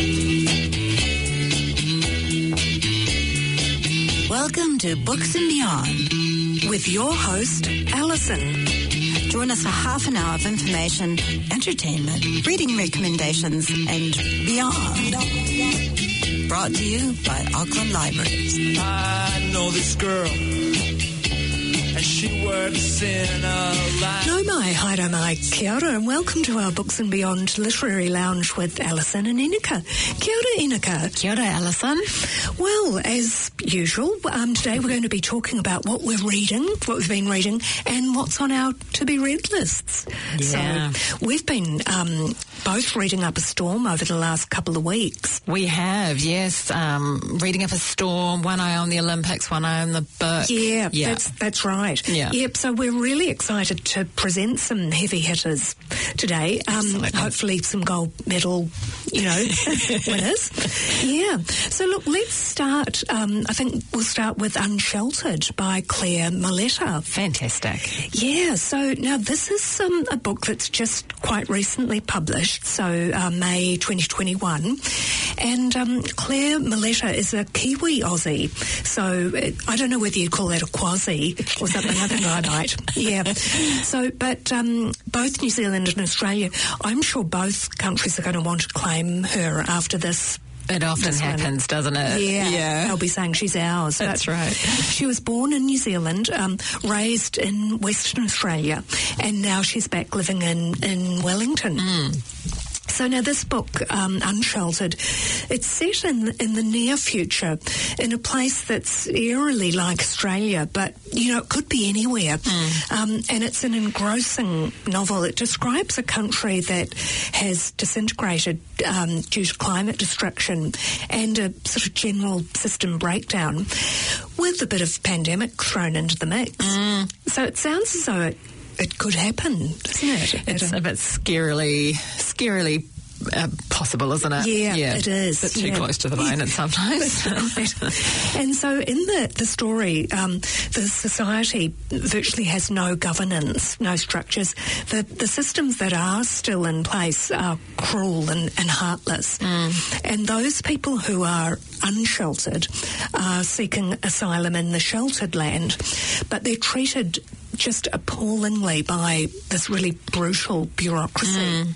Welcome to Books and Beyond with your host, Alison. Join us for half an hour of information, entertainment, reading recommendations, and beyond. Brought to you by Auckland Libraries. I know this girl, and she works in a line. No mai, haere mai, kia ora, and welcome to our Books and Beyond Literary Lounge with Alison and Inika. Kia ora, Inika. Kia ora, Alison. Well, as usual, today we're going to be talking about what we're reading, what we've been reading, and what's on our to-be-read lists. Yeah. So we've been both reading up a storm over the last couple of weeks. We have, yes. Reading up a storm, one eye on the Olympics, one eye on the book. Yeah. That's right. Yeah. Yep, so we're really excited to present some heavy hitters today. Hopefully some gold medal, winners. Yeah. So look, let's start. I think we'll start with Unsheltered by Claire Moletta. Fantastic. Yeah, so now this is a book that's just quite recently published, so May 2021. And Claire Moletta is a Kiwi Aussie, so I don't know whether you'd call that a quasi or something. I think I might. Yeah. So, but both New Zealand and Australia, I'm sure both countries are going to want to claim her after this. It often happens, doesn't it? Yeah. They'll be saying she's ours. That's right. She was born in New Zealand, raised in Western Australia, and now she's back living in Wellington. So now this book, Unsheltered, it's set in the near future in a place that's eerily like Australia, but, it could be anywhere. And it's an engrossing novel. It describes a country that has disintegrated due to climate destruction and a sort of general system breakdown with a bit of pandemic thrown into the mix. So it sounds as though it could happen, doesn't it? It's a bit scarily possible, isn't it? Yeah, it is. A bit too close to the bone at sometimes. And so in the story, the society virtually has no governance, no structures. The systems that are still in place are cruel and heartless. And those people who are unsheltered are seeking asylum in the sheltered land, but they're treated just appallingly by this really brutal bureaucracy.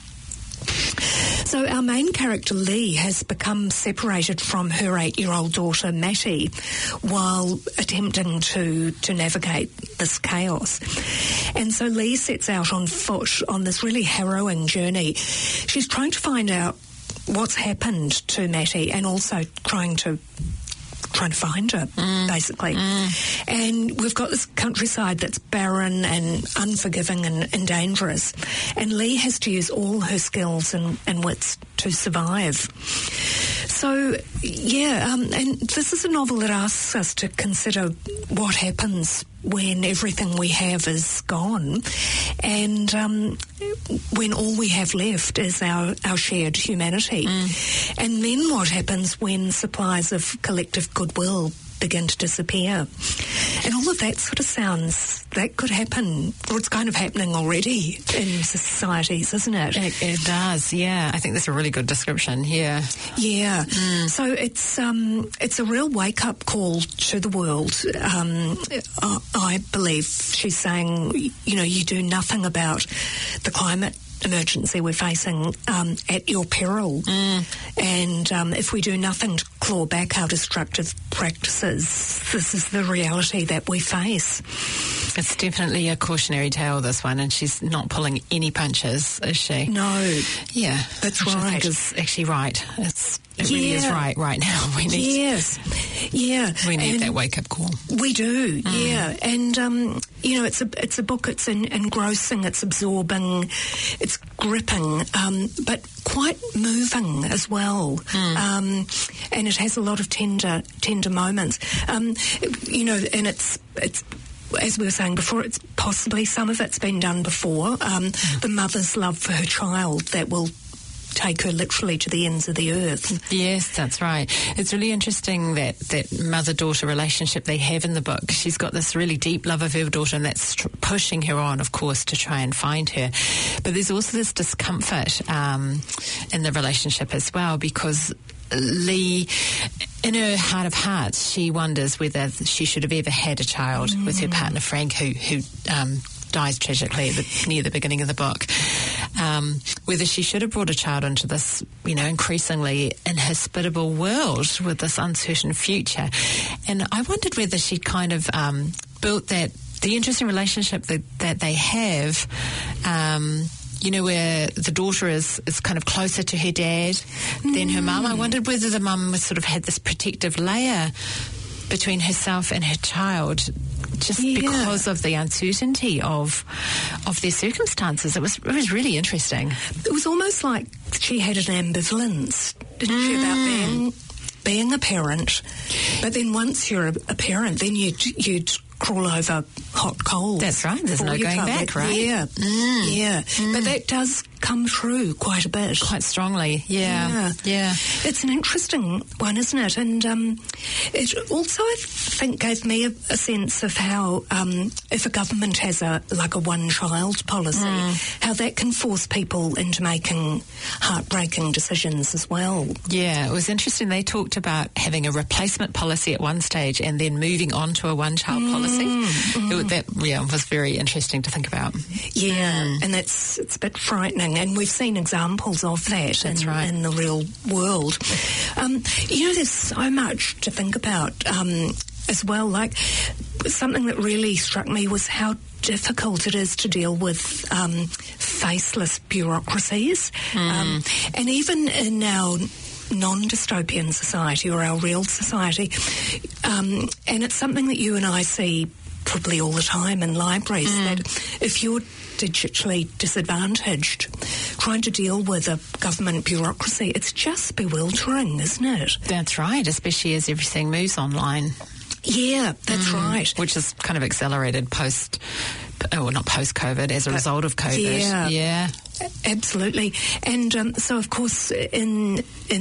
So our main character, Lee, has become separated from her 8-year-old daughter, Matty, while attempting to navigate this chaos. And so Lee sets out on foot on this really harrowing journey. She's trying to find out what's happened to Matty and also trying to find her, basically. And we've got this countryside that's barren and unforgiving and dangerous. And Lee has to use all her skills and wits to survive. So, and this is a novel that asks us to consider what happens when everything we have is gone and when all we have left is our shared humanity. And then what happens when supplies of collective goodwill begin to disappear. And all of that sort of sounds, that could happen, or it's kind of happening already in societies, isn't it? It does, yeah. I think that's a really good description, yeah. Yeah. So it's a real wake-up call to the world. I believe she's saying, you do nothing about the climate emergency we're facing at your peril. And if we do nothing to claw back our destructive practices, this is the reality that we face. It's definitely a cautionary tale, this one, and she's not pulling any punches, is she? No. Yeah. That's right. right. I think is actually right. It really is right now. We need we need that wake-up call. We do, yeah. And, it's a book, it's engrossing, it's absorbing, it's gripping, but quite moving as well. And it has a lot of tender moments. And it's as we were saying before, it's possibly some of it's been done before. The mother's love for her child that will take her literally to the ends of the earth. Yes, that's right. It's really interesting that mother-daughter relationship they have in the book. She's got this really deep love of her daughter, and that's pushing her on, of course, to try and find her. But there's also this discomfort in the relationship as well, because Lee, in her heart of hearts, she wonders whether she should have ever had a child with her partner Frank, who dies tragically near the beginning of the book. Whether she should have brought a child into this, increasingly inhospitable world with this uncertain future. And I wondered whether she'd kind of built the interesting relationship that they have, where the daughter is kind of closer to her dad than her mum. I wondered whether the mum sort of had this protective layer between herself and her child, just because of the uncertainty of their circumstances. It was really interesting. It was almost like she had an ambivalence, didn't she, about being a parent. But then once you're a parent, then you'd crawl over hot coals. That's right. There's no going back, right? Yeah. Yeah. But that does come through quite a bit. Quite strongly, yeah. It's an interesting one, isn't it? And it also, I think, gave me a sense of how, if a government has a one-child policy, how that can force people into making heartbreaking decisions as well. Yeah, it was interesting. They talked about having a replacement policy at one stage and then moving on to a one-child policy. That was very interesting to think about. Yeah, and it's a bit frightening. And we've seen examples of that in the real world. There's so much to think about as well. Like, something that really struck me was how difficult it is to deal with faceless bureaucracies. And even in our non-dystopian society or our real society, and it's something that you and I see probably all the time in libraries, that if you're digitally disadvantaged, trying to deal with a government bureaucracy, it's just bewildering, isn't it? That's right, especially as everything moves online. Yeah, that's right. Which is kind of accelerated not post-COVID, as a result of COVID. Yeah. Absolutely. And so, of course, in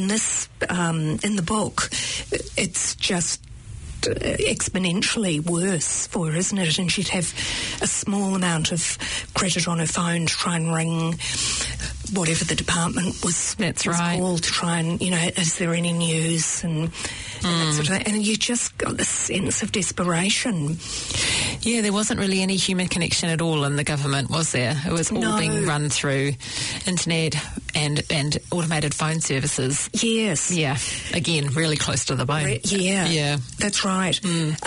the book, it's just exponentially worse for her, isn't it? And she'd have a small amount of credit on her phone to try and ring whatever the department was called, to try and, is there any news and that sort of thing. And you just got this sense of desperation. Yeah, there wasn't really any human connection at all in the government, was there? It was all being run through internet and automated phone services. Yes. Yeah. Again, really close to the bone. Yeah. That's right.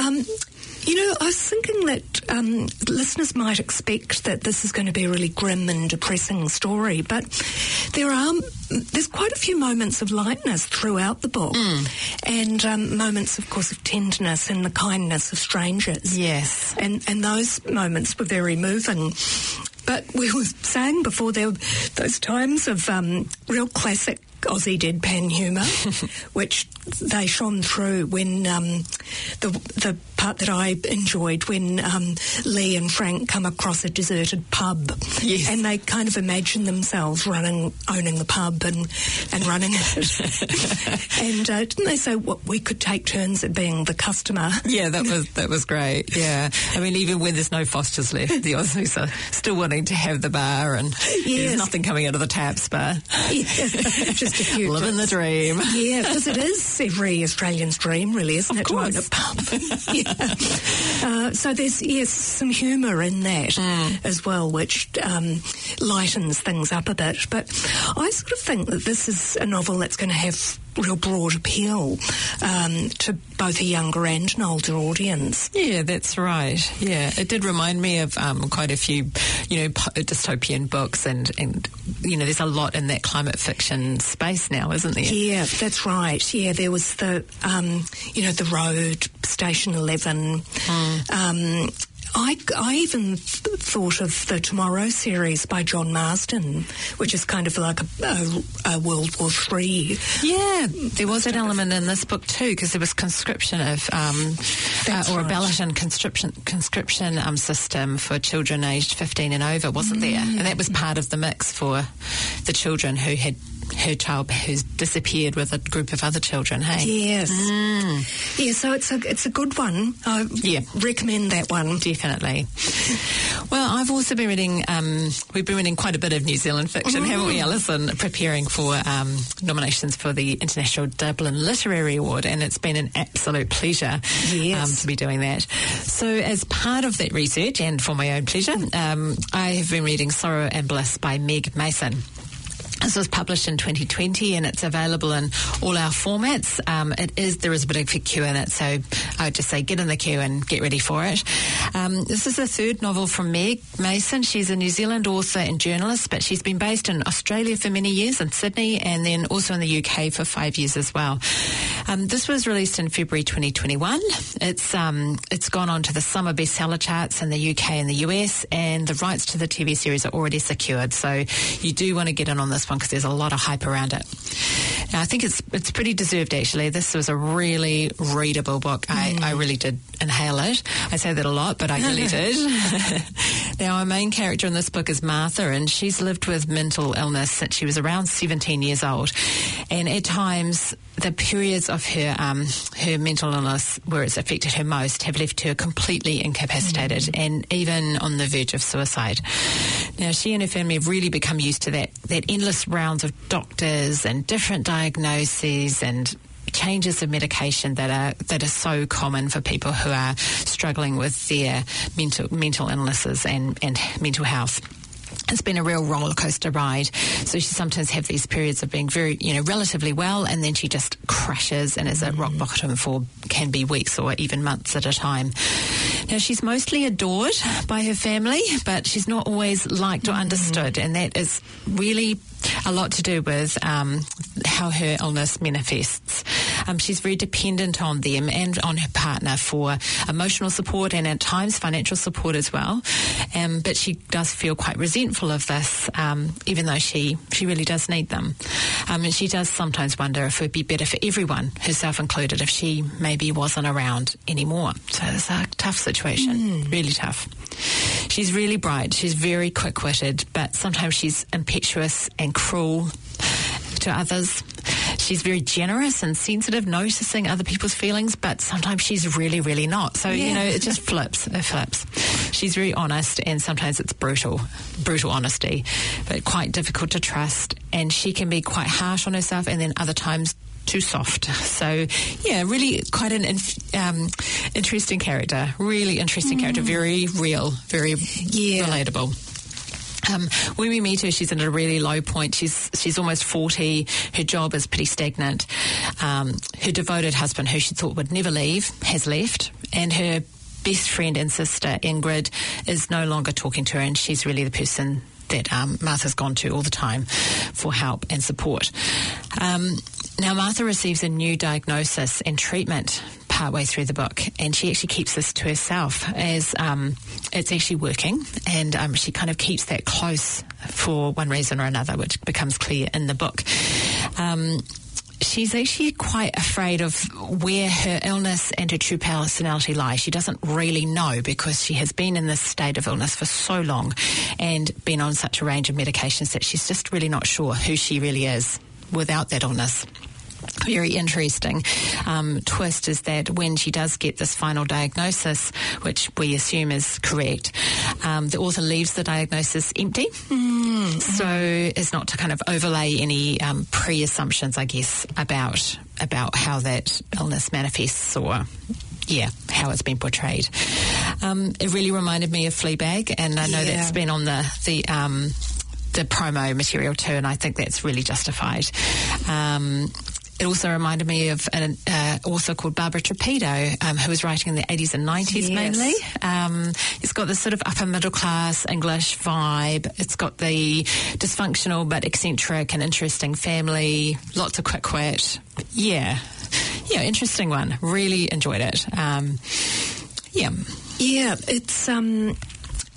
I was thinking that listeners might expect that this is going to be a really grim and depressing story, but there's quite a few moments of lightness throughout the book, and moments, of course, of tenderness and the kindness of strangers. Yes. And those moments were very moving. But we were saying before, there were those times of real classic Aussie deadpan humour, which they shone through when the part that I enjoyed when Lee and Frank come across a deserted pub, and they kind of imagine themselves owning the pub and running it. And didn't they say we could take turns at being the customer? Yeah, that was great. Yeah, I mean, even when there's no Fosters left, the Aussies are still wanting to have the bar, and there's nothing coming out of the taps, but just a few living the dream. Yeah, because it is every Australian's dream, really, isn't it? Of course. To own a pub. So there's some humour in that as well, which lightens things up a bit. But I sort of think that this is a novel that's going to have real broad appeal to both a younger and an older audience. Yeah, that's right. Yeah, it did remind me of quite a few, dystopian books, and there's a lot in that climate fiction space now, isn't there? Yeah, that's right. Yeah, there was the Road, Station 11. I even thought of the Tomorrow series by John Marsden, which is kind of like a World War III. Yeah, there was an element in this book too, because there was conscription of abolition conscription system for children aged 15 and over, wasn't there? And that was part of the mix for the children who had her child who's disappeared with a group of other children. Hey, yes, yeah. So it's a good one. I recommend that one definitely. Well, I've also been reading. We've been reading quite a bit of New Zealand fiction, haven't we, Alison? Preparing for nominations for the International Dublin Literary Award, and it's been an absolute pleasure to be doing that. So, as part of that research, and for my own pleasure, I have been reading Sorrow and Bliss by Meg Mason. This was published in 2020 and it's available in all our formats. There is a bit of a queue in it, so I would just say get in the queue and get ready for it. This is the third novel from Meg Mason. She's a New Zealand author and journalist, but she's been based in Australia for many years, in Sydney, and then also in the UK for 5 years as well. This was released in February 2021. It's gone on to the summer bestseller charts in the UK and the US, and the rights to the TV series are already secured, so you do want to get in on this one because there's a lot of hype around it. Now, I think it's pretty deserved, actually. This was a really readable book. I really did inhale it. I say that a lot, but I really did. Now, our main character in this book is Martha, and she's lived with mental illness since she was around 17 years old. And at times, the periods of her mental illness where it's affected her most have left her completely incapacitated and even on the verge of suicide. Now, she and her family have really become used to that endless rounds of doctors and different diagnoses and changes of medication that are so common for people who are struggling with their mental illnesses and mental health. It's been a real roller coaster ride. So she sometimes have these periods of being very, relatively well, and then she just crashes and is at rock bottom for can be weeks or even months at a time. Now, she's mostly adored by her family, but she's not always liked or understood, and that is really a lot to do with how her illness manifests. She's very dependent on them and on her partner for emotional support and at times financial support as well. But she does feel quite resentful of this, even though she really does need them. And she does sometimes wonder if it would be better for everyone, herself included, if she maybe wasn't around anymore. So it's a tough situation, really tough. She's really bright. She's very quick-witted, but sometimes she's impetuous and cruel to others. She's very generous and sensitive, noticing other people's feelings, but sometimes she's really, really not. So, it just flips. It flips. She's very honest, and sometimes it's brutal honesty, but quite difficult to trust. And she can be quite harsh on herself, and then other times too soft. So, really quite an interesting character. Really interesting character. Very real, very relatable. When we meet her, she's at a really low point. She's almost 40. Her job is pretty stagnant. Her devoted husband, who she thought would never leave, has left. And her best friend and sister, Ingrid, is no longer talking to her, and she's really the person that Martha's gone to all the time for help and support. Now, Martha receives a new diagnosis and treatment partway through the book, and she actually keeps this to herself as it's actually working, and she kind of keeps that close for one reason or another, which becomes clear in the book. She's actually quite afraid of where her illness and her true personality lie. She doesn't really know because she has been in this state of illness for so long and been on such a range of medications that she's just really not sure who she really is without that illness. Very interesting twist is that when she does get this final diagnosis, which we assume is correct, the author leaves the diagnosis empty, so as not to kind of overlay any pre-assumptions, I guess, about how that illness manifests or how it's been portrayed. It really reminded me of Fleabag, and I know that's been on the promo material too, and I think that's really justified. It also reminded me of an author called Barbara Trapido, who was writing in the 80s and 90s mainly. It's got this sort of upper middle class English vibe. It's got the dysfunctional but eccentric and interesting family, lots of quick wit. Yeah, interesting one. Really enjoyed it. It's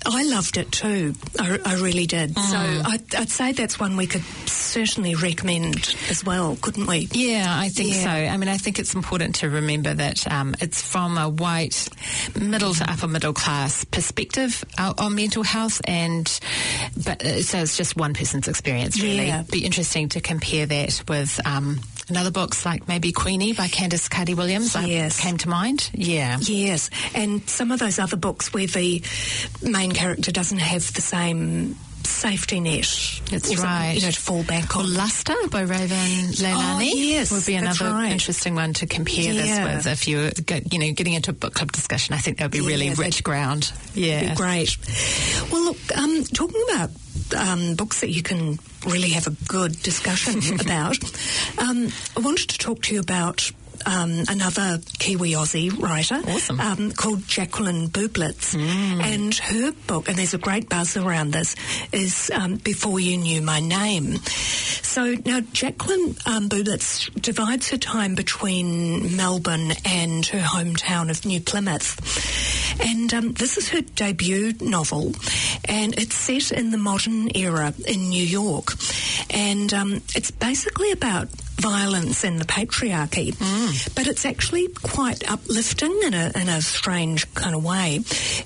I loved it too. I really did. So I'd say that's one we could certainly recommend as well, couldn't we? Yeah, I think so. I mean, I think it's important to remember that it's from a white middle to upper middle class perspective on mental health, so it's just one person's experience, really. Yeah. It'd be interesting to compare that with another books like maybe Queenie by Candice Carty-Williams came to mind. Yeah. Yes, and some of those other books where the main character doesn't have the same safety net. That's right. To fall back on. Or Luster by Raven Leilani would be another interesting one to compare this with if you're getting into a book club discussion. I think that would be really rich ground. Yeah. That'd be great. Well, look, talking about books that you can really have a good discussion about, I wanted to talk to you about another Kiwi Aussie writer called Jacqueline Bublitz. And her book, and there's a great buzz around this, is Before You Knew My Name. So now Jacqueline Bublitz divides her time between Melbourne and her hometown of New Plymouth. And this is her debut novel, and it's set in the modern era in New York. And it's basically about violence and the patriarchy, but it's actually quite uplifting in a strange kind of way.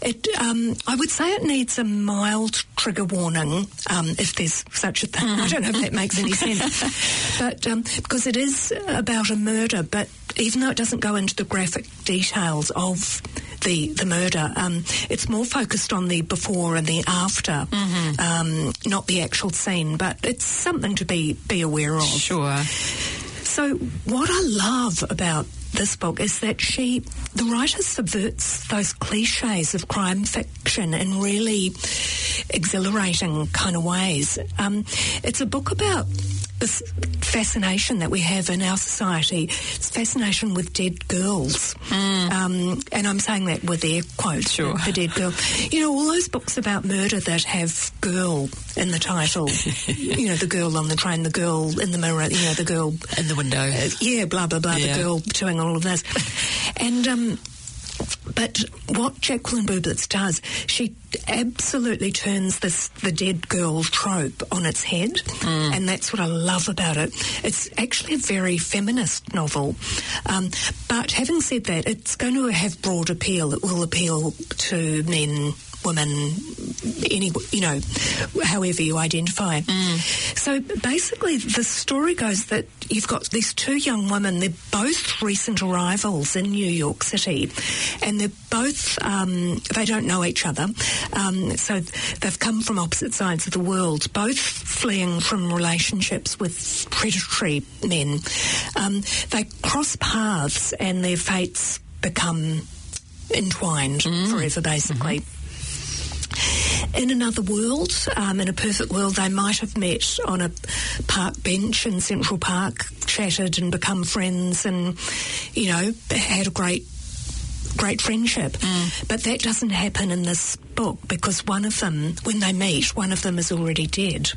I would say it needs a mild trigger warning, if there's such a thing. I don't know if that makes any sense, but because it is about a murder, but even though it doesn't go into the graphic details of the murder, it's more focused on the before and the after, not the actual scene, but it's something to be aware of. Sure. So what I love about this book is that the writer subverts those cliches of crime fiction in really exhilarating kind of ways. It's a book about this fascination that we have in our society. It's fascination with dead girls. And I'm saying that with air quotes, the dead girl. All those books about murder that have girl in the title. The girl on the train, the girl in the mirror, the girl in the window. Blah, blah, blah, the girl doing all of this. And but what Jacqueline Bublitz does, she absolutely turns the dead girl trope on its head, and that's what I love about it. It's actually a very feminist novel, but having said that, it's going to have broad appeal. It will appeal to men, women, however you identify. So basically the story goes that you've got these two young women. They're both recent arrivals in New York City, and they're both, they don't know each other, so they've come from opposite sides of the world, both fleeing from relationships with predatory men. They cross paths and their fates become entwined forever, basically. In another world, in a perfect world, they might have met on a park bench in Central Park, chatted and become friends, and had a great friendship. But that doesn't happen in this book, because one of them, when they meet, one of them is already dead.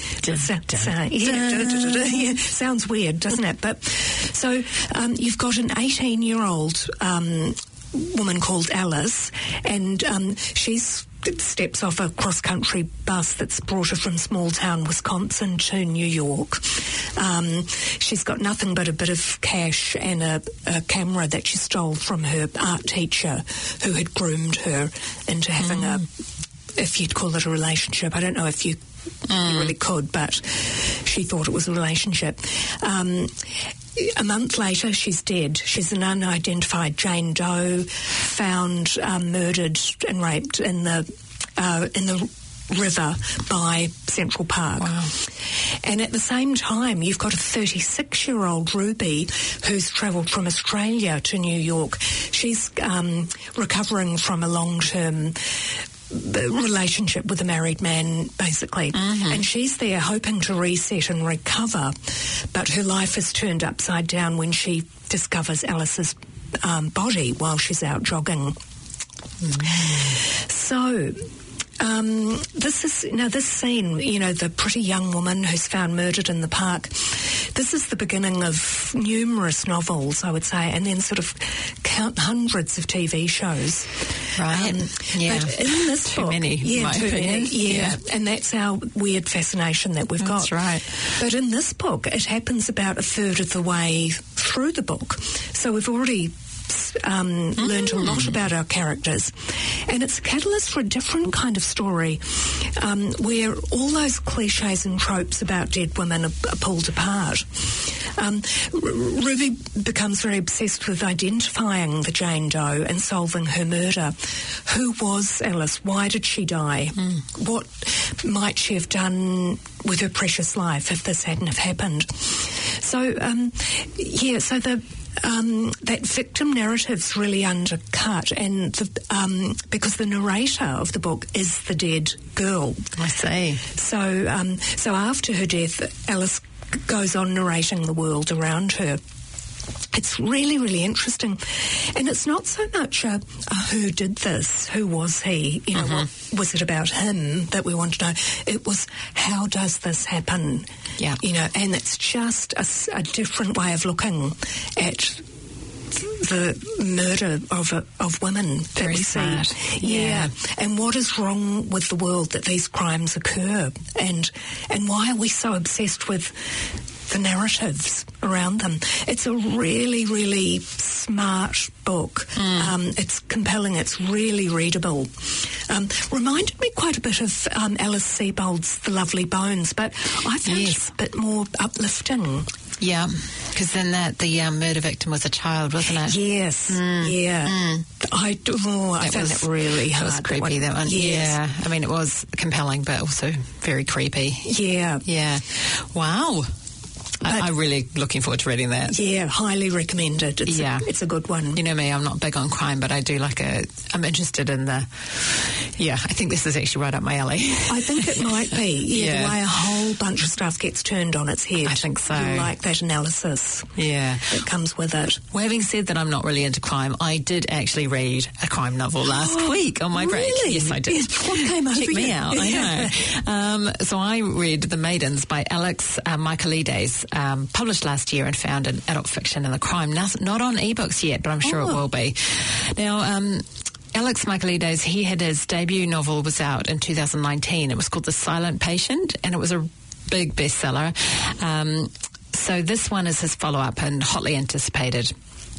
Sounds weird, doesn't it? But so you've got an 18-year-old woman called Alice, and she steps off a cross-country bus that's brought her from small-town Wisconsin to New York. She's got nothing but a bit of cash and a camera that she stole from her art teacher, who had groomed her into having if you'd call it a relationship. I don't know if you really could, but she thought it was a relationship. A month later, she's dead. She's an unidentified Jane Doe, found murdered and raped in the river by Central Park. Wow. And at the same time, you've got a 36-year-old Ruby who's travelled from Australia to New York. She's recovering from a long-term relationship with a married man, basically. And she's there hoping to reset and recover, but her life is turned upside down when she discovers Alice's body while she's out jogging. So this scene, the pretty young woman who's found murdered in the park, this is the beginning of numerous novels, I would say, and then sort of count hundreds of TV shows. Right. Yeah. But in this book... Too many, in my opinion. Yeah. And that's our weird fascination that we've got. That's right. But in this book, it happens about a third of the way through the book. So we've already learned a lot about our characters, and it's a catalyst for a different kind of story where all those cliches and tropes about dead women are pulled apart. Ruby becomes very obsessed with identifying the Jane Doe and solving her murder. Who was Alice? Why did she die? What might she have done with her precious life if this hadn't have happened? So, so that victim narrative's really undercut, and because the narrator of the book is the dead girl. I see. So after her death, Alice goes on narrating the world around her. It's really, really interesting. And it's not so much a who did this, who was he, what was it about him that we want to know. It was how does this happen? Yeah. And it's just a different way of looking at the murder of women that Very we smart. see. Yeah. And what is wrong with the world that these crimes occur, and why are we so obsessed with the narratives around them? It's a really, really smart book. It's compelling. It's really readable. Reminded me quite a bit of Alice Sebold's The Lovely Bones, but I found it a bit more uplifting. Yeah, because then the murder victim was a child, wasn't it? Yes, yeah. I found that really hard. It was creepy, that one. Yes. Yeah, I mean, it was compelling, but also very creepy. Yeah. Yeah. Wow. I'm really looking forward to reading that. Yeah, highly recommended. It's a good one. You know me, I'm not big on crime, but I do I'm interested in I think this is actually right up my alley. I think it might be. The way a whole bunch of stuff gets turned on its head. I think so. You like that analysis that comes with it. Well, having said that I'm not really into crime, I did actually read a crime novel last week on my break. Really? Yes, I did. Yes, what came over Check me you? out, I know. So I read The Maidens by Alex Michaelides, published last year and found in adult fiction and the crime. Not on ebooks yet, but I'm sure it will be. Now, Alex Michaelides, he had his debut novel was out in 2019. It was called The Silent Patient, and it was a big bestseller. So this one is his follow-up and hotly anticipated.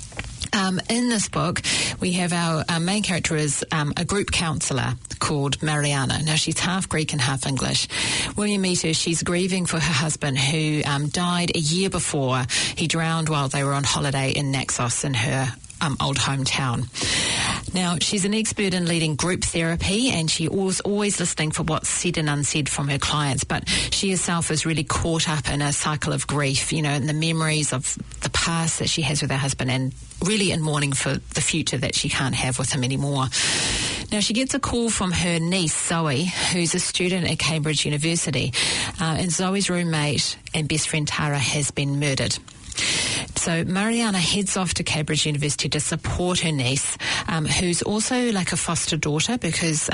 In this book, we have our main character is a group counsellor called Mariana. Now, she's half Greek and half English. When you meet her, she's grieving for her husband who died a year before. He drowned while they were on holiday in Naxos in her old hometown. Now, she's an expert in leading group therapy, and she was always listening for what's said and unsaid from her clients, but she herself is really caught up in a cycle of grief, in the memories of the past that she has with her husband, and really in mourning for the future that she can't have with him anymore. Now, she gets a call from her niece, Zoe, who's a student at Cambridge University, and Zoe's roommate and best friend, Tara, has been murdered. So Mariana heads off to Cambridge University to support her niece, who's also like a foster daughter because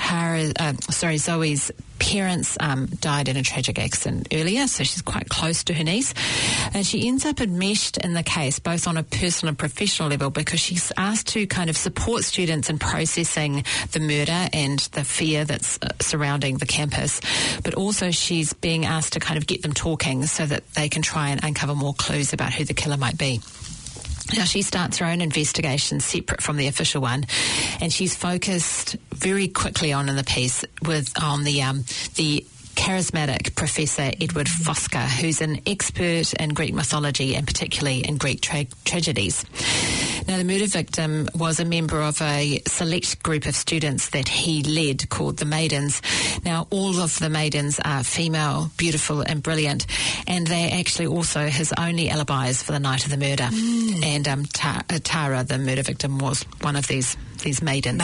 Zoe's parents died in a tragic accident earlier, so she's quite close to her niece. And she ends up enmeshed in the case, both on a personal and professional level, because she's asked to kind of support students in processing the murder and the fear that's surrounding the campus. But also she's being asked to kind of get them talking so that they can try and uncover more clues about who the killer might be. Now, she starts her own investigation separate from the official one, and she's focused very quickly in the piece on the charismatic Professor Edward Fosker, who's an expert in Greek mythology and particularly in Greek tragedies. Now, the murder victim was a member of a select group of students that he led called the Maidens. Now, all of the Maidens are female, beautiful and brilliant, and they're actually also his only alibis for the night of the murder. And Tara, the murder victim, was one of these maidens.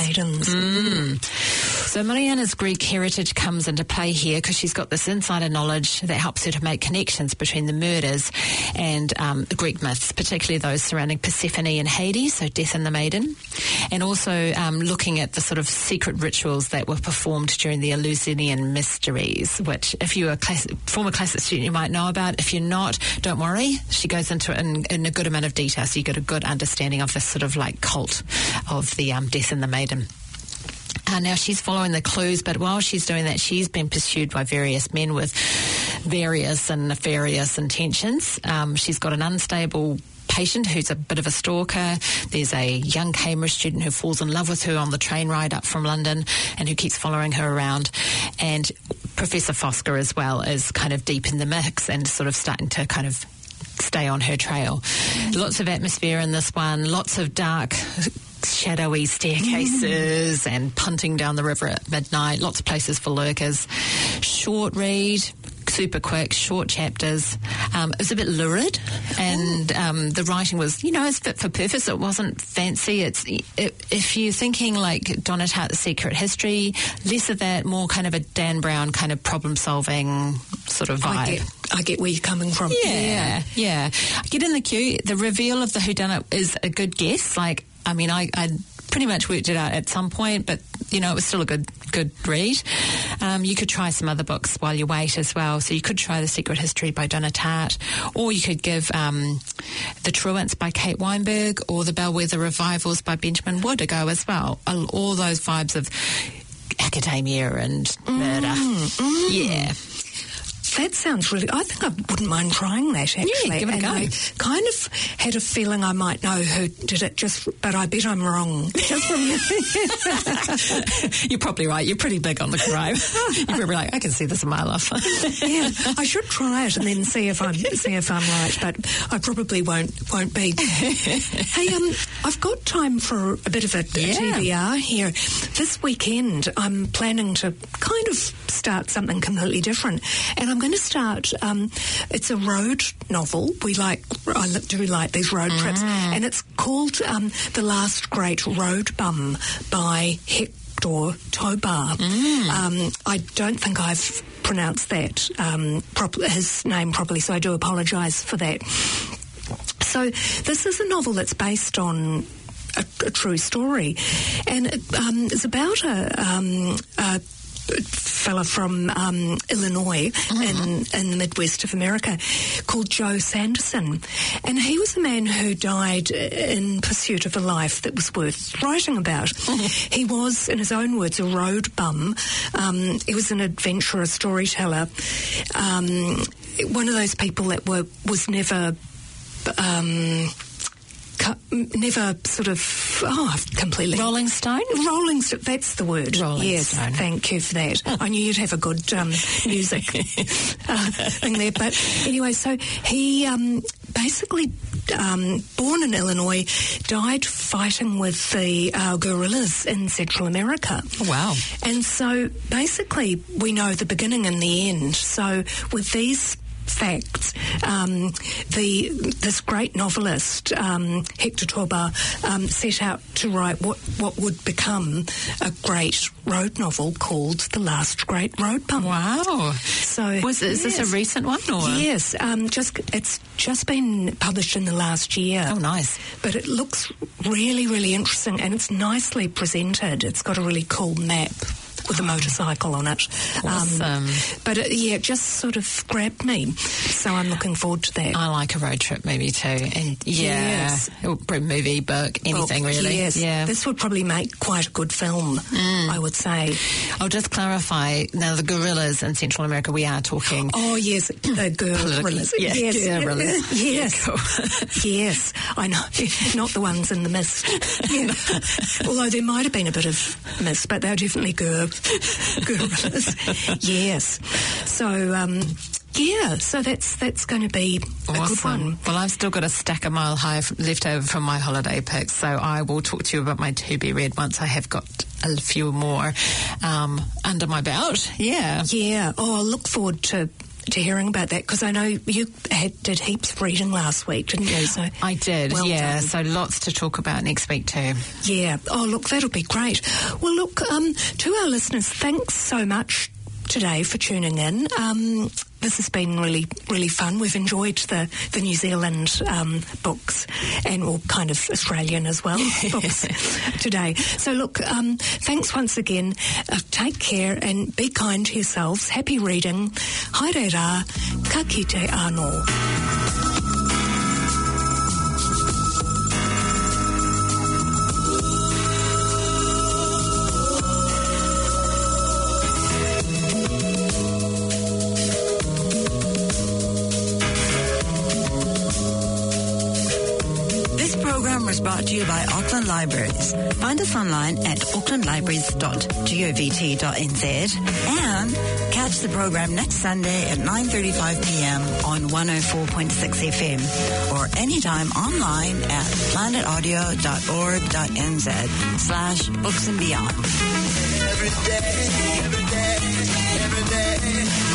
So Mariana's Greek heritage comes into play here because she's got this insider knowledge that helps her to make connections between the murders and the Greek myths, particularly those surrounding Persephone and Hades, so Death and the Maiden, and also looking at the sort of secret rituals that were performed during the Eleusinian Mysteries, which if you're a former classic student you might know about. If you're not, don't worry. She goes into it in a good amount of detail, so you get a good understanding of this sort of like cult of the Death and the Maiden. Now she's following the clues, but while she's doing that, she's been pursued by various men with various and nefarious intentions. She's got an unstable patient who's a bit of a stalker. There's a young Cambridge student who falls in love with her on the train ride up from London and who keeps following her around. And Professor Fosker as well is kind of deep in the mix and sort of starting to kind of stay on her trail. Lots of atmosphere in this one, lots of dark, shadowy staircases and punting down the river at midnight, lots of places for lurkers. Short read, super quick, short chapters. It was a bit lurid, and the writing was, it's fit for purpose. It wasn't fancy. If you're thinking like Donna Tartt, The Secret History, less of that, more kind of a Dan Brown kind of problem-solving sort of vibe. I get where you're coming from. Yeah. Get in the queue. The reveal of the whodunit is a good guess. I pretty much worked it out at some point, but it was still a good read. You could try some other books while you wait as well. So you could try The Secret History by Donna Tartt, or you could give The Truants by Kate Weinberg, or The Bellwether Revivals by Benjamin Wood a go as well. All those vibes of academia and murder. Yeah. That sounds really... I think I wouldn't mind trying that, actually. Yeah, give it a go. I kind of had a feeling I might know who did it, but I bet I'm wrong. You're probably right. You're pretty big on the crime. You're probably like, I can see this a mile off. Yeah, I should try it and then see if I'm right, but I probably won't be. Hey, I've got time for a bit of a TBR here. This weekend, I'm planning to kind of start something completely different, and I'm going to start. It's a road novel. I do like these road trips, and it's called The Last Great Road Bum by Hector Tobar. I don't think I've pronounced that his name properly, so I do apologise for that. So this is a novel that's based on a true story, and it's about a fella from Illinois in the Midwest of America called Joe Sanderson, and he was a man who died in pursuit of a life that was worth writing about. He was, in his own words, a road bum. He was an adventurer, storyteller, one of those people that was never sort of, I've completely... Rolling Stone? Rolling Stone, that's the word. Rolling Stone. Thank you for that. I knew you'd have a good music thing there. But anyway, so he basically, born in Illinois, died fighting with the guerrillas in Central America. Oh, wow. And so basically we know the beginning and the end. So with these facts, this great novelist Hector Tobar set out to write what would become a great road novel called The Last Great Road Bum. Wow! So is this a recent one, or yes? It's just been published in the last year. Oh, nice! But it looks really, really interesting, and it's nicely presented. It's got a really cool map with a motorcycle on it. Awesome. But it just sort of grabbed me. So I'm looking forward to that. I like a road trip movie too. And yes. Movie, book, anything really. Yes. Yeah. This would probably make quite a good film, I would say. I'll just clarify, now the guerrillas in Central America, we are talking... Oh, yes, the guerrillas. Yeah, yes. Guerrillas. Yes. Yeah, cool. Yes, I know. Not the ones in the mist. Yeah. Although there might have been a bit of mist, but they're definitely guerrillas. Yes. So, so that's going to be a good one. Well, I've still got a stack a mile high left over from my holiday picks, so I will talk to you about my to-be-read once I have got a few more under my belt. Yeah. Yeah. Oh, I look forward to hearing about that, because I know you did heaps of reading last week, didn't you? So I did, well done. So lots to talk about next week too. Yeah. Oh, look, that'll be great. Well, look, to our listeners, thanks so much today for tuning in. This has been really, really fun. We've enjoyed the New Zealand books, and all kind of Australian as well books today. So look, thanks once again. Take care and be kind to yourselves. Happy reading. Haere rā, ka kite anō. program was brought to you by Auckland Libraries. Find us online at aucklandlibraries.govt.nz and catch the program next Sunday at 9:35 p.m. on 104.6 FM or anytime online at planetaudio.org.nz/books and beyond. Every day, every day, every day.